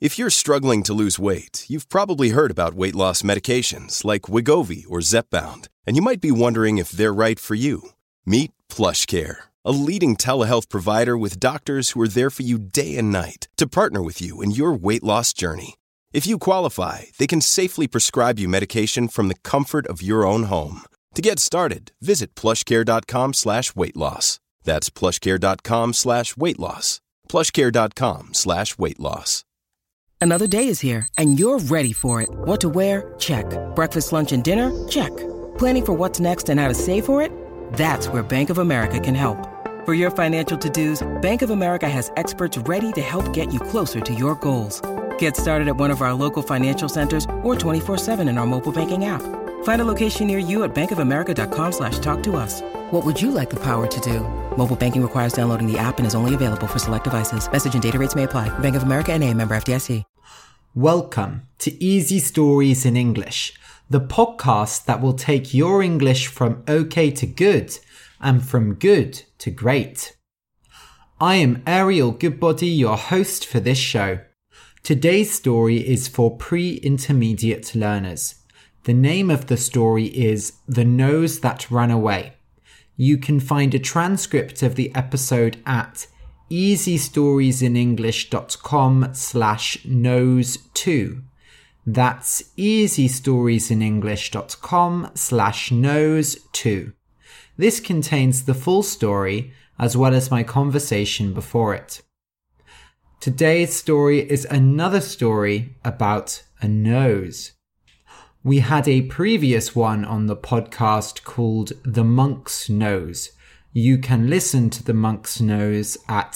If you're struggling to lose weight, you've probably heard about weight loss medications like Wegovy or Zepbound, and you might be wondering if they're right for you. Meet PlushCare, a leading telehealth provider with doctors who are there for you day and night to partner with you in your weight loss journey. If you qualify, they can safely prescribe you medication from the comfort of your own home. To get started, visit plushcare.com/weightloss. That's plushcare.com/weightloss. plushcare.com/weightloss. Another day is here, and you're ready for it. What to wear? Check. Breakfast, lunch, and dinner? Check. Planning for what's next and how to save for it? That's where Bank of America can help. For your financial to-dos, Bank of America has experts ready to help get you closer to your goals. Get started at one of our local financial centers or 24/7 in our mobile banking app. Find a location near you at bankofamerica.com/talktous. What would you like the power to do? Mobile banking requires downloading the app and is only available for select devices. Message and data rates may apply. Bank of America NA, member FDIC. Welcome to Easy Stories in English, the podcast that will take your English from okay to good and from good to great. I am Ariel Goodbody, your host for this show. Today's story is for pre-intermediate learners. The name of the story is The Nose That Ran Away. You can find a transcript of the episode at easystoriesinenglish.com/nose2. That's easystoriesinenglish.com/nose2. This contains the full story as well as my conversation before it. Today's story is another story about a nose. We had a previous one on the podcast called The Monk's Nose. You can listen to The Monk's Nose at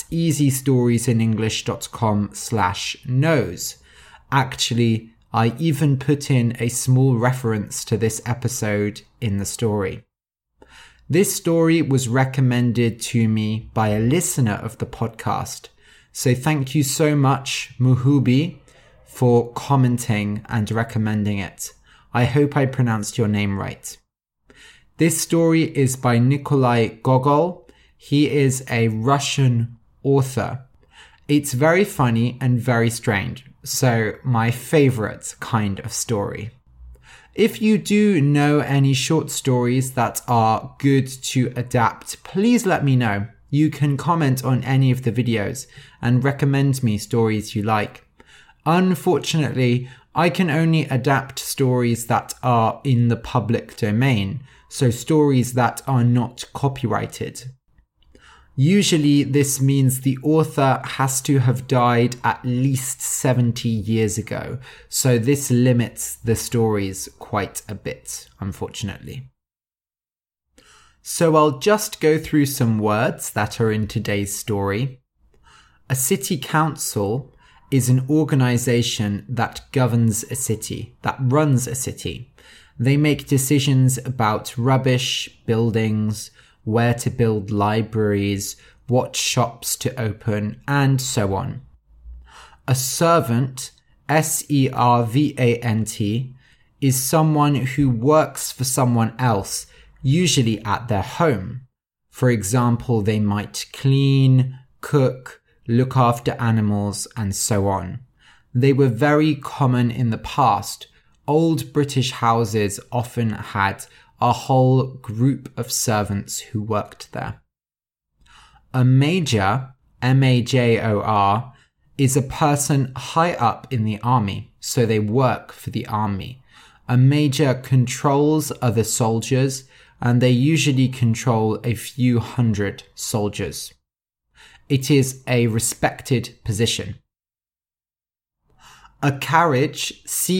easystoriesinenglish.com/nose. Actually, I even put in a small reference to this episode in the story. This story was recommended to me by a listener of the podcast. So thank you so much, Muhubi, for commenting and recommending it. I hope I pronounced your name right. This story is by Nikolai Gogol. He is a Russian author. It's very funny and very strange, so my favorite kind of story. If you do know any short stories that are good to adapt, please let me know. You can comment on any of the videos and recommend me stories you like. Unfortunately, I can only adapt stories that are in the public domain, so stories that are not copyrighted. Usually this means the author has to have died at least 70 years ago, so this limits the stories quite a bit, unfortunately. So I'll just go through some words that are in today's story. A city council is an organization that governs a city, that runs a city. They make decisions about rubbish, buildings, where to build libraries, what shops to open, and so on. A servant, servant, is someone who works for someone else, usually at their home. For example, they might clean, cook, look after animals, and so on. They were very common in the past. Old British houses often had a whole group of servants who worked there. A major, M-A-J-O-R, is a person high up in the army, so they work for the army. A major controls other soldiers, and they usually control a few hundred soldiers. It is a respected position. A carriage,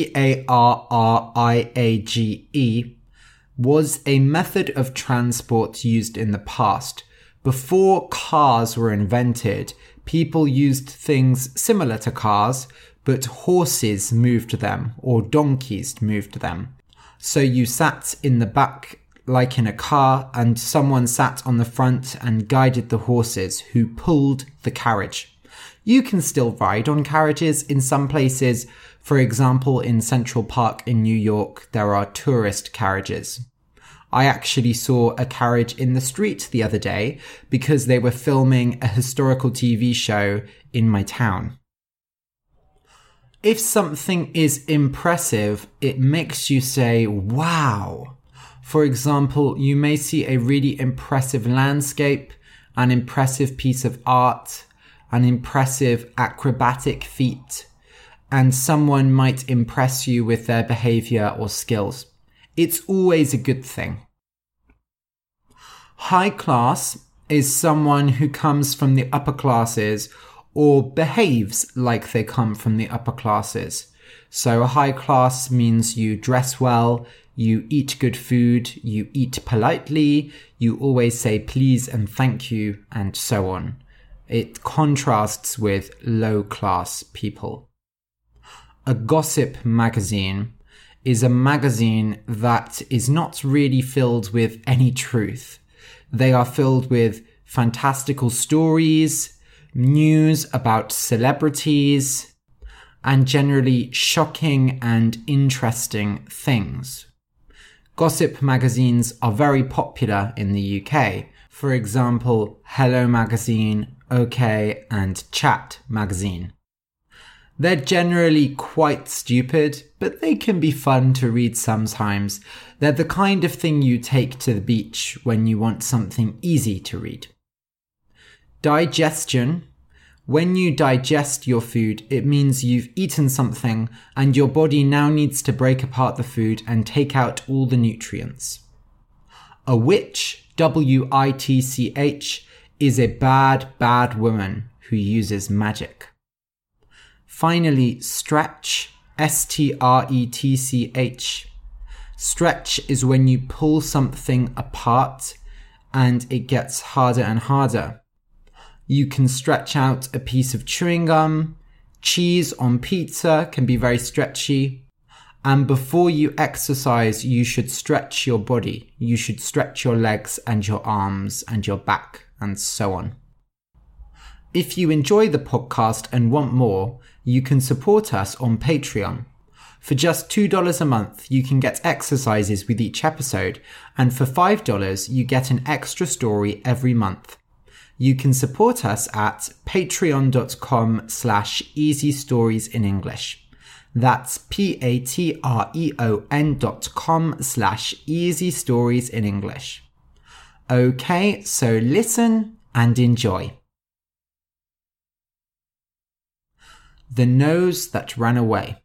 C-A-R-R-I-A-G-E, was a method of transport used in the past. Before cars were invented, people used things similar to cars, but horses moved them, or donkeys moved them. So you sat in the back like in a car, and someone sat on the front and guided the horses who pulled the carriage. You can still ride on carriages in some places. For example, in Central Park in New York, there are tourist carriages. I actually saw a carriage in the street the other day because they were filming a historical TV show in my town. If something is impressive, it makes you say, wow. For example, you may see a really impressive landscape, an impressive piece of art, an impressive acrobatic feat, and someone might impress you with their behavior or skills. It's always a good thing. High class is someone who comes from the upper classes or behaves like they come from the upper classes. So high class means you dress well, you eat good food, you eat politely, you always say please and thank you, and so on. It contrasts with low class people. A gossip magazine is a magazine that is not really filled with any truth. They are filled with fantastical stories, news about celebrities, and generally shocking and interesting things. Gossip magazines are very popular in the UK. For example, Hello Magazine, OK, and Chat Magazine. They're generally quite stupid, but they can be fun to read sometimes. They're the kind of thing you take to the beach when you want something easy to read. Digestion. When you digest your food, it means you've eaten something and your body now needs to break apart the food and take out all the nutrients. A witch, W-I-T-C-H, is a bad woman who uses magic. Finally, stretch, S-T-R-E-T-C-H. Stretch is when you pull something apart and it gets harder and harder. You can stretch out a piece of chewing gum. Cheese on pizza can be very stretchy. And before you exercise, you should stretch your body. You should stretch your legs and your arms and your back and so on. If you enjoy the podcast and want more, you can support us on Patreon. For just $2 a month, you can get exercises with each episode, and for $5, you get an extra story every month. You can support us at patreon.com/easystoriesinenglish. That's patreon.com/easystoriesinenglish. Okay, so listen and enjoy. The Nose That Ran Away.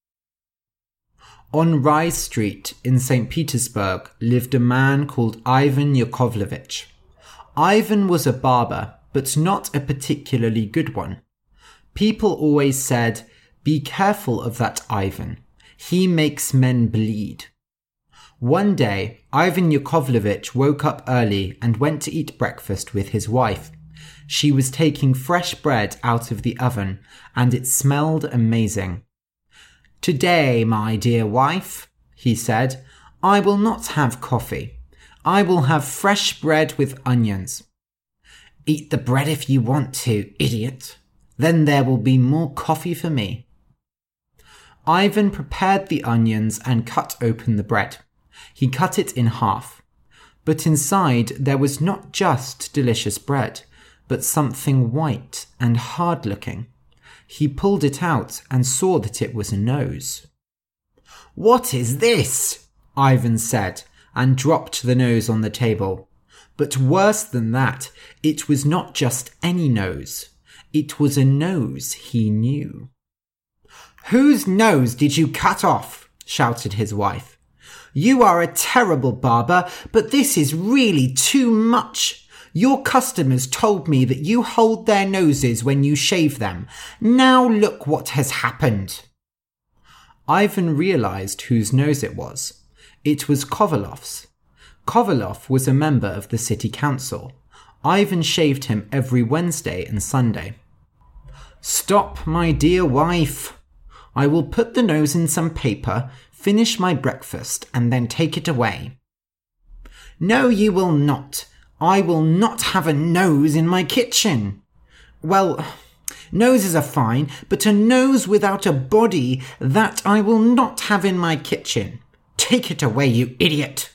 On Rye Street in St. Petersburg lived a man called Ivan Yakovlevich. Ivan was a barber, but not a particularly good one. People always said, "Be careful of that Ivan. He makes men bleed." One day, Ivan Yakovlevich woke up early and went to eat breakfast with his wife. She was taking fresh bread out of the oven, and it smelled amazing. "Today, my dear wife," he said, "I will not have coffee. I will have fresh bread with onions." "Eat the bread if you want to, idiot. Then there will be more coffee for me." Ivan prepared the onions and cut open the bread. He cut it in half. But inside there was not just delicious bread, but something white and hard-looking. He pulled it out and saw that it was a nose. "What is this?" Ivan said, and dropped the nose on the table. But worse than that, it was not just any nose. It was a nose he knew. "Whose nose did you cut off?" shouted his wife. "You are a terrible barber, but this is really too much. Your customers told me that you hold their noses when you shave them. Now look what has happened." Ivan realized whose nose it was. It was Kovalov's. Kovalov was a member of the city council. Ivan shaved him every Wednesday and Sunday. "Stop, my dear wife. I will put the nose in some paper, finish my breakfast, and then take it away." "No, you will not. I will not have a nose in my kitchen." "Well, noses are fine, but a nose without a body, that I will not have in my kitchen. Take it away, you idiot."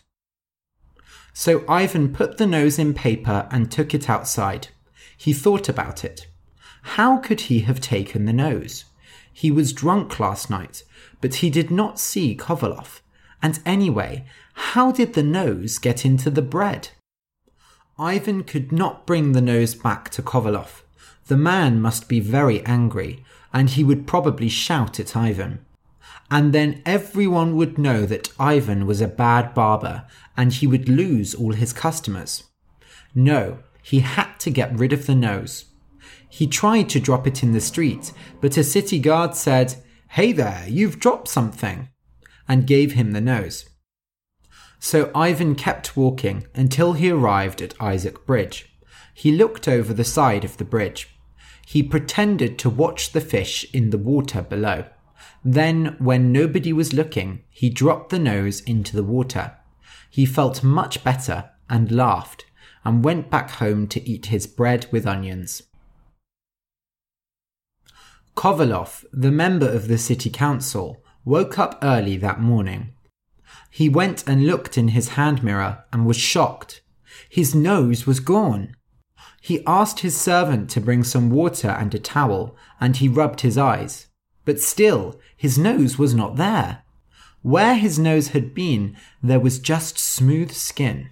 So Ivan put the nose in paper and took it outside. He thought about it. How could he have taken the nose? He was drunk last night, but he did not see Kovalov. And anyway, how did the nose get into the bread? Ivan could not bring the nose back to Kovalov. The man must be very angry, and he would probably shout at Ivan. And then everyone would know that Ivan was a bad barber, and he would lose all his customers. No, he had to get rid of the nose. He tried to drop it in the street, but a city guard said, "Hey there, you've dropped something," and gave him the nose. So Ivan kept walking until he arrived at Isaac Bridge. He looked over the side of the bridge. He pretended to watch the fish in the water below. Then, when nobody was looking, he dropped the nose into the water. He felt much better and laughed, and went back home to eat his bread with onions. Kovalov, the member of the city council, woke up early that morning. He went and looked in his hand mirror and was shocked. His nose was gone. He asked his servant to bring some water and a towel, and he rubbed his eyes. But still, his nose was not there. Where his nose had been, there was just smooth skin.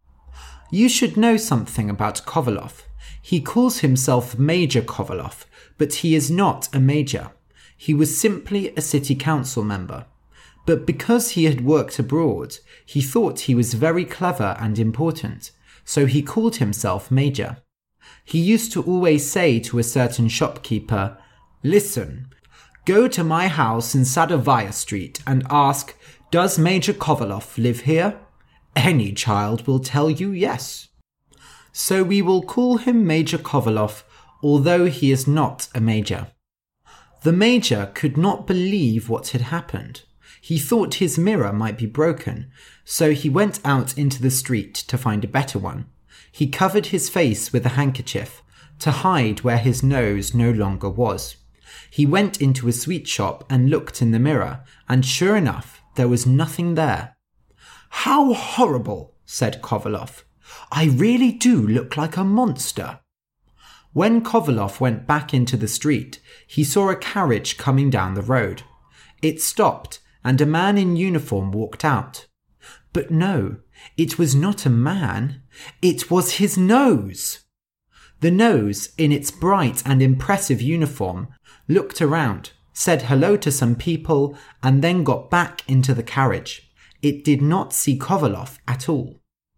You should know something about Kovalov. He calls himself Major Kovalov, but he is not a major. He was simply a city council member. But because he had worked abroad, he thought he was very clever and important, so he called himself Major. He used to always say to a certain shopkeeper, "Listen, go to my house in Sadovaya Street and ask, 'Does Major Kovalov live here?' Any child will tell you yes." So we will call him Major Kovalov, although he is not a major. The major could not believe what had happened. He thought his mirror might be broken, so he went out into the street to find a better one. He covered his face with a handkerchief to hide where his nose no longer was. He went into a sweet shop and looked in the mirror, and sure enough, there was nothing there. "How horrible," said Kovalov. "I really do look like a monster." When Kovalov went back into the street, he saw a carriage coming down the road. It stopped, and a man in uniform walked out. But no, it was not a man. It was his nose. The nose, in its bright and impressive uniform, looked around, said hello to some people, and then got back into the carriage. It did not see Kovalov at all.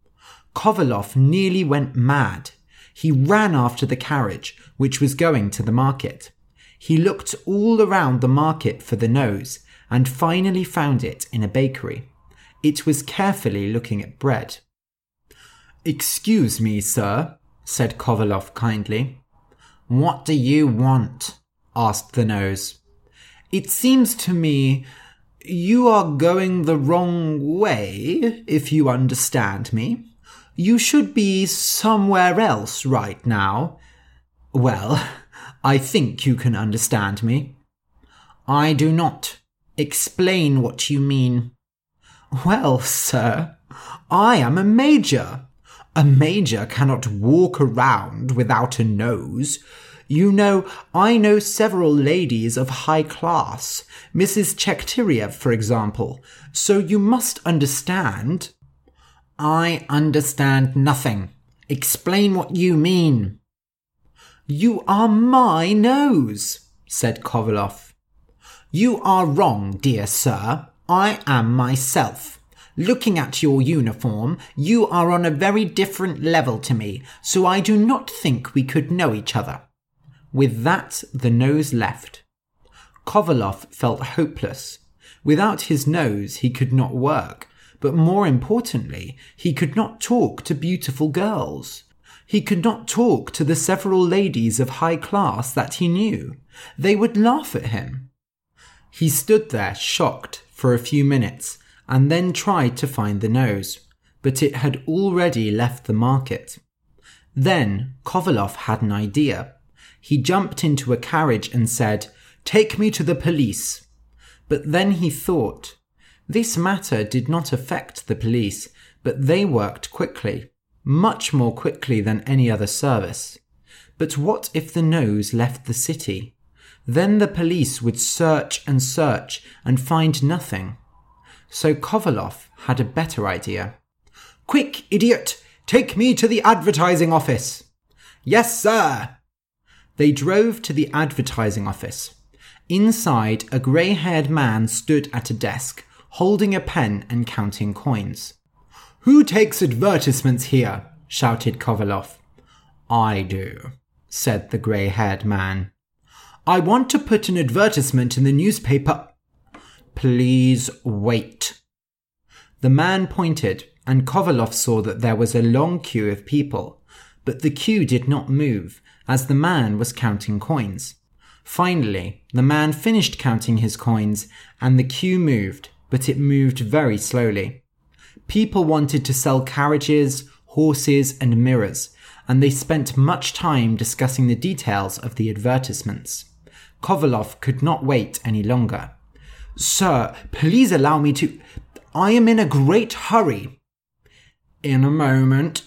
Kovalov nearly went mad. He ran after the carriage, which was going to the market. He looked all around the market for the nose, and finally found it in a bakery. It was carefully looking at bread. "Excuse me, sir," said Kovalov kindly. "What do you want?" asked the nose. "It seems to me you are going the wrong way, if you understand me. You should be somewhere else right now. Well, I think you can understand me." "I do not. Explain what you mean." "Well, sir, I am a major. A major cannot walk around without a nose. You know, I know several ladies of high class, Mrs. Chekhtyriev, for example, so you must understand." "I understand nothing. Explain what you mean." "You are my nose," said Kovalov. "You are wrong, dear sir. I am myself. Looking at your uniform, you are on a very different level to me, so I do not think we could know each other." With that, the nose left. Kovalov felt hopeless. Without his nose, he could not work, but more importantly, he could not talk to beautiful girls. He could not talk to the several ladies of high class that he knew. They would laugh at him. He stood there shocked for a few minutes and then tried to find the nose, but it had already left the market. Then Kovalov had an idea. He jumped into a carriage and said, "Take me to the police." But then he thought, this matter did not affect the police, but they worked quickly, much more quickly than any other service. But what if the nose left the city? Then the police would search and find nothing. So Kovalov had a better idea. "Quick, idiot! Take me to the advertising office." "Yes, sir." They drove to the advertising office. Inside, a grey-haired man stood at a desk, holding a pen and counting coins. "Who takes advertisements here?" shouted Kovalov. "I do," said the grey-haired man. "I want to put an advertisement in the newspaper." "Please wait." The man pointed, and Kovalov saw that there was a long queue of people, but the queue did not move, as the man was counting coins. Finally, the man finished counting his coins, and the queue moved, but it moved very slowly. People wanted to sell carriages, horses, and mirrors, and they spent much time discussing the details of the advertisements. Kovalov could not wait any longer. "Sir, please allow me to... I am in a great hurry." In a moment.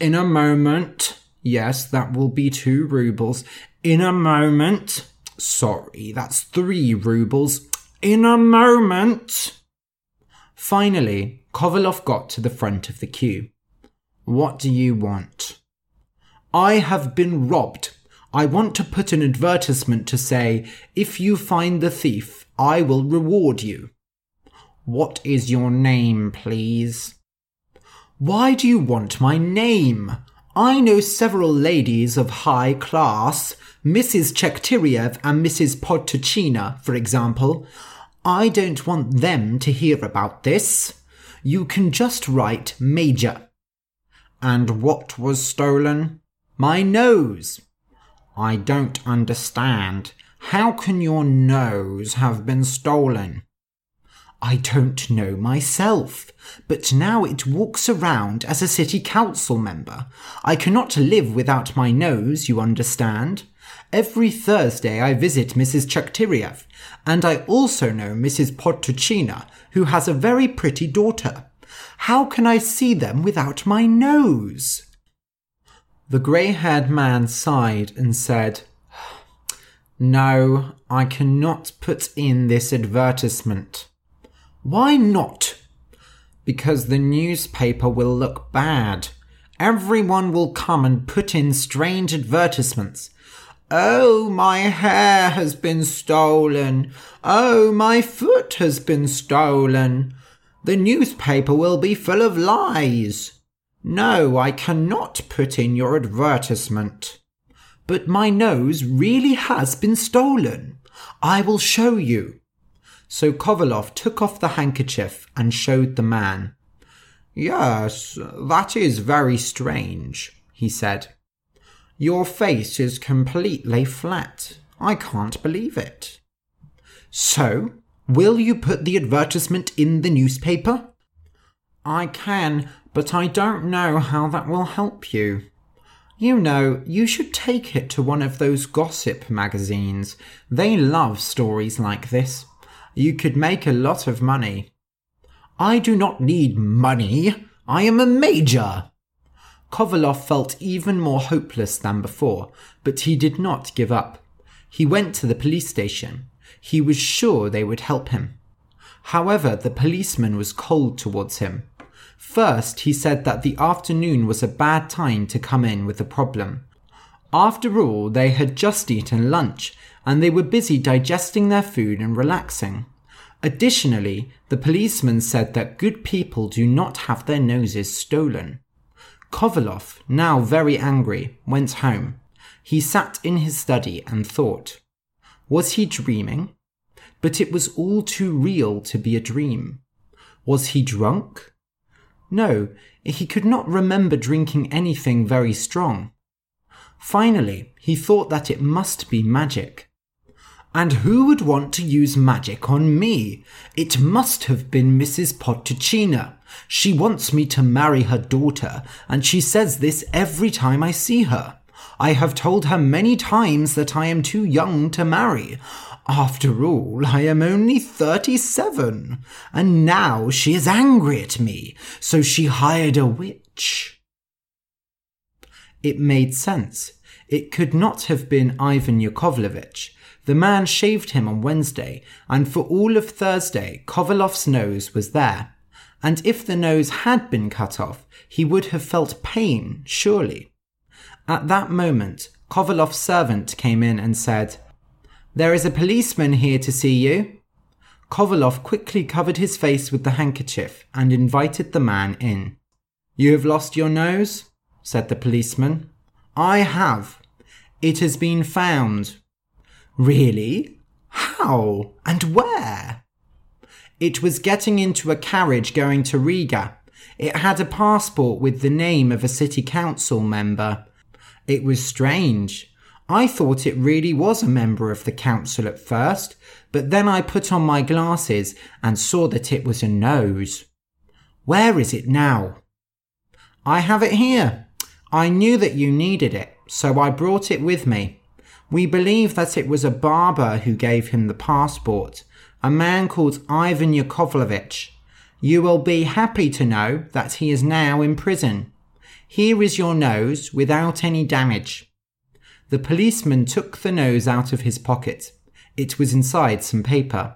Yes, that will be 2 rubles. In a moment. Sorry, that's 3 rubles. In a moment. Finally, Kovalov got to the front of the queue. "What do you want?" "I have been robbed. I want to put an advertisement to say, if you find the thief, I will reward you." "What is your name, please?" "Why do you want my name? I know several ladies of high class, Mrs. Chekhtyriev and Mrs. Podtochina, for example. I don't want them to hear about this. You can just write Major." "And what was stolen?" "My nose." "I don't understand. How can your nose have been stolen?" "I don't know myself, but now it walks around as a city council member. I cannot live without my nose, you understand. Every Thursday I visit Mrs. Chekhtyriev, and I also know Mrs. Podtochina, who has a very pretty daughter. How can I see them without my nose?" The grey-haired man sighed and said, "No, I cannot put in this advertisement." "Why not?" "Because the newspaper will look bad. Everyone will come and put in strange advertisements. 'Oh, my hair has been stolen. Oh, my foot has been stolen.' The newspaper will be full of lies. No, I cannot put in your advertisement." "But my nose really has been stolen. I will show you." So Kovalov took off the handkerchief and showed the man. "Yes, that is very strange," he said. "Your face is completely flat. I can't believe it." "So, will you put the advertisement in the newspaper?" "I can, but I don't know how that will help you. You know, you should take it to one of those gossip magazines. They love stories like this. You could make a lot of money." "I do not need money. I am a major." Kovalov felt even more hopeless than before, but he did not give up. He went to the police station. He was sure they would help him. However, the policeman was cold towards him. First, he said that the afternoon was a bad time to come in with a problem. After all, they had just eaten lunch, and they were busy digesting their food and relaxing. Additionally, the policeman said that good people do not have their noses stolen. Kovalov, now very angry, went home. He sat in his study and thought. Was he dreaming? But it was all too real to be a dream. Was he drunk? No, he could not remember drinking anything very strong. Finally, he thought that it must be magic. And who would want to use magic on me? It must have been Mrs. Podtochina. She wants me to marry her daughter, and she says this every time I see her. I have told her many times that I am too young to marry. After all, I am only 37, and now she is angry at me, so she hired a witch. It made sense. It could not have been Ivan Yakovlevich. The man shaved him on Wednesday, and for all of Thursday, Kovalov's nose was there. And if the nose had been cut off, he would have felt pain, surely. At that moment, Kovalov's servant came in and said, "There is a policeman here to see you." Kovalov quickly covered his face with the handkerchief and invited the man in. "You have lost your nose?" said the policeman. "I have. It has been found." "Really? How? And where?" "It was getting into a carriage going to Riga. It had a passport with the name of a city council member. It was strange. I thought it really was a member of the council at first, but then I put on my glasses and saw that it was a nose." "Where is it now?" "I have it here. I knew that you needed it, so I brought it with me. We believe that it was a barber who gave him the passport, a man called Ivan Yakovlevich. You will be happy to know that he is now in prison. Here is your nose without any damage." The policeman took the nose out of his pocket. It was inside some paper.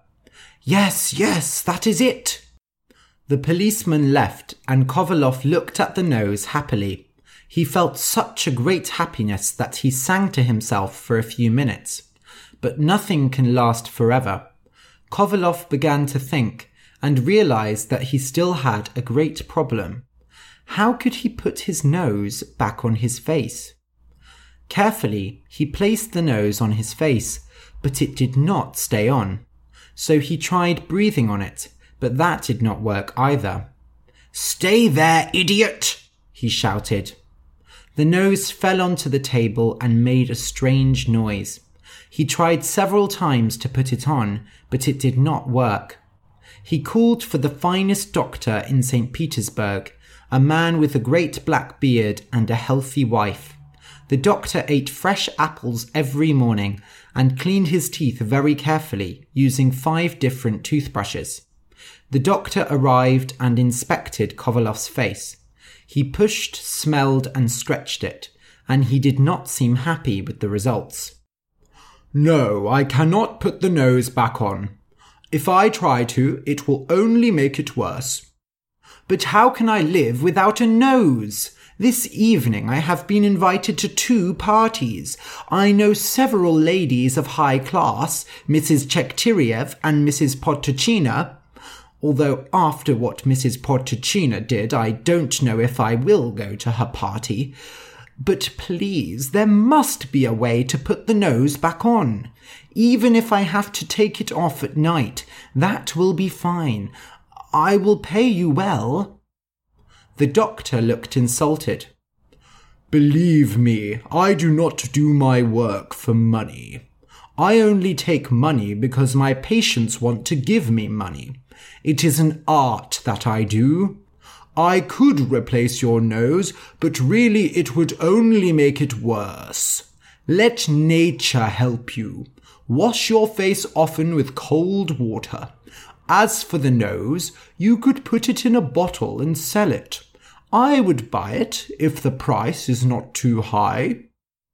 Yes, that is it." The policeman left, and Kovalov looked at the nose happily. He felt such a great happiness that he sang to himself for a few minutes. But nothing can last forever. Kovalov began to think, and realized that he still had a great problem. How could he put his nose back on his face? Carefully, he placed the nose on his face, but it did not stay on. So he tried breathing on it, but that did not work either. "Stay there, idiot!" he shouted. The nose fell onto the table and made a strange noise. He tried several times to put it on, but it did not work. He called for the finest doctor in St. Petersburg, a man with a great black beard and a healthy wife. The doctor ate fresh apples every morning and cleaned his teeth very carefully, using 5 different toothbrushes. The doctor arrived and inspected Kovalov's face. He pushed, smelled, and stretched it, and he did not seem happy with the results. "No, I cannot put the nose back on. If I try to, it will only make it worse." "But how can I live without a nose? This evening I have been invited to 2 parties. I know several ladies of high class, Mrs. Chekhtyriev and Mrs. Podtochina. Although after what Mrs. Podtochina did, I don't know if I will go to her party. But please, there must be a way to put the nose back on. Even if I have to take it off at night, that will be fine. I will pay you well." The doctor looked insulted. "Believe me, I do not do my work for money. I only take money because my patients want to give me money. It is an art that I do. I could replace your nose, but really it would only make it worse. Let nature help you. Wash your face often with cold water. As for the nose, you could put it in a bottle and sell it. I would buy it if the price is not too high."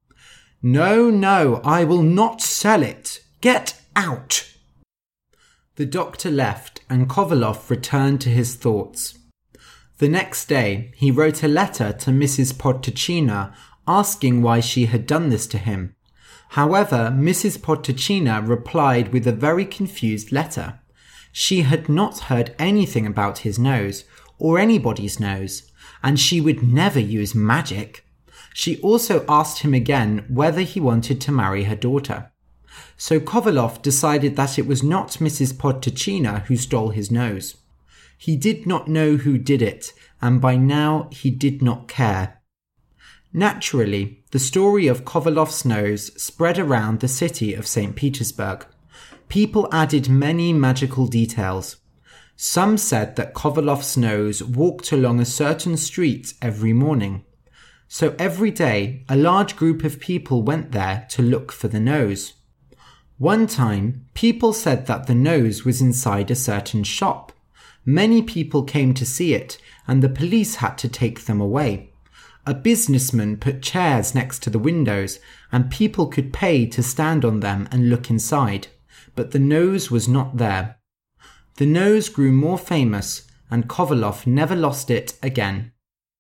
No, I will not sell it. Get out." The doctor left, and Kovalov returned to his thoughts. The next day, he wrote a letter to Mrs. Podtochina asking why she had done this to him. However, Mrs. Podtochina replied with a very confused letter. She had not heard anything about his nose, or anybody's nose, and she would never use magic. She also asked him again whether he wanted to marry her daughter. So Kovalov decided that it was not Mrs. Podtochina who stole his nose. He did not know who did it, and by now he did not care. Naturally, the story of Kovalov's nose spread around the city of St. Petersburg. People added many magical details. Some said that Kovalov's nose walked along a certain street every morning. So every day, a large group of people went there to look for the nose. One time, people said that the nose was inside a certain shop. Many people came to see it, and the police had to take them away. A businessman put chairs next to the windows, and people could pay to stand on them and look inside, but the nose was not there. The nose grew more famous, and Kovalov never lost it again.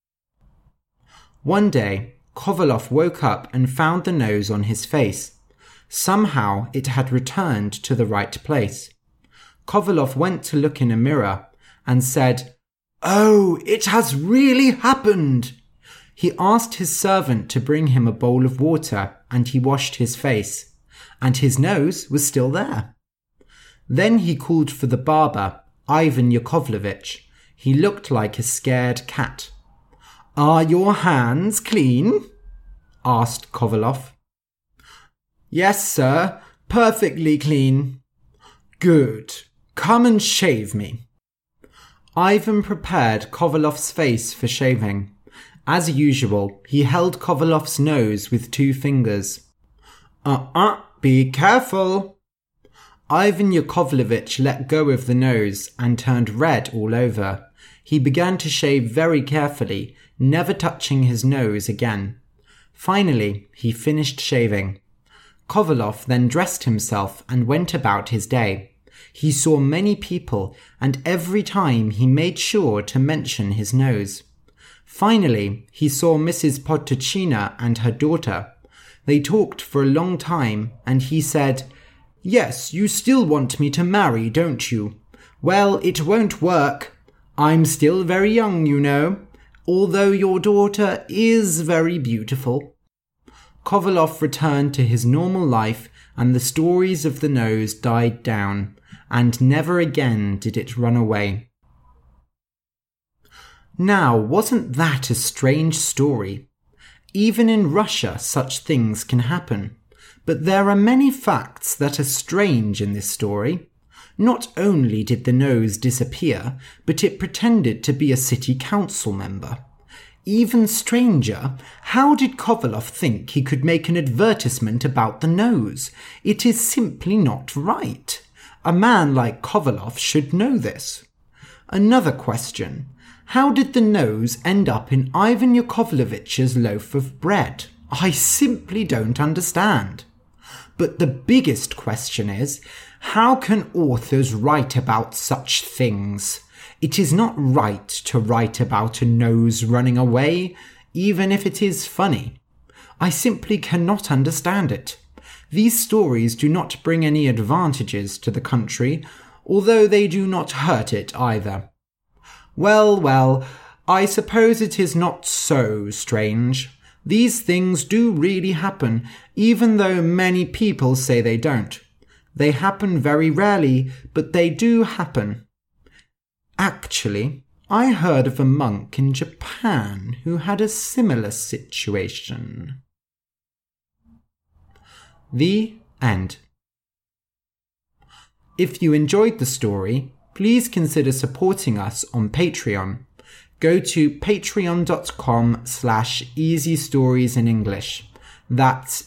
One day, Kovalov woke up and found the nose on his face. Somehow it had returned to the right place. Kovalov went to look in a mirror and said, "Oh, it has really happened!" He asked his servant to bring him a bowl of water, and he washed his face, and his nose was still there. Then he called for the barber, Ivan Yakovlevich. He looked like a scared cat. "Are your hands clean?" asked Kovalov. "Yes, sir, perfectly clean." "Good. Come and shave me." Ivan prepared Kovalov's face for shaving. As usual, he held Kovalov's nose with 2 fingers. Be careful." Ivan Yakovlevich let go of the nose and turned red all over. He began to shave very carefully, never touching his nose again. Finally, he finished shaving. Kovalov then dressed himself and went about his day. He saw many people, and every time he made sure to mention his nose. Finally, he saw Mrs. Podtochina and her daughter. They talked for a long time, and he said, "Yes, you still want me to marry, don't you? Well, it won't work. I'm still very young, you know, although your daughter is very beautiful." Kovalov returned to his normal life, and the stories of the nose died down, and never again did it run away. Now, wasn't that a strange story? Even in Russia, such things can happen. But there are many facts that are strange in this story. Not only did the nose disappear, but it pretended to be a city council member. Even stranger, how did Kovalov think he could make an advertisement about the nose? It is simply not right. A man like Kovalov should know this. Another question. How did the nose end up in Ivan Yakovlevich's loaf of bread? I simply don't understand. But the biggest question is, how can authors write about such things? It is not right to write about a nose running away, even if it is funny. I simply cannot understand it. These stories do not bring any advantages to the country, although they do not hurt it either. Well, I suppose it is not so strange. These things do really happen, even though many people say they don't. They happen very rarely, but they do happen. Actually, I heard of a monk in Japan who had a similar situation. The end. If you enjoyed the story, please consider supporting us on Patreon. Go to patreon.com/Easy Stories in English. That's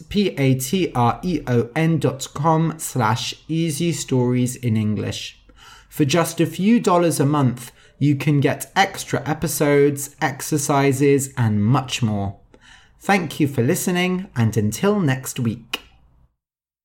patreon.com/Easy Stories in English. For just a few dollars a month, you can get extra episodes, exercises, and much more. Thank you for listening, and until next week.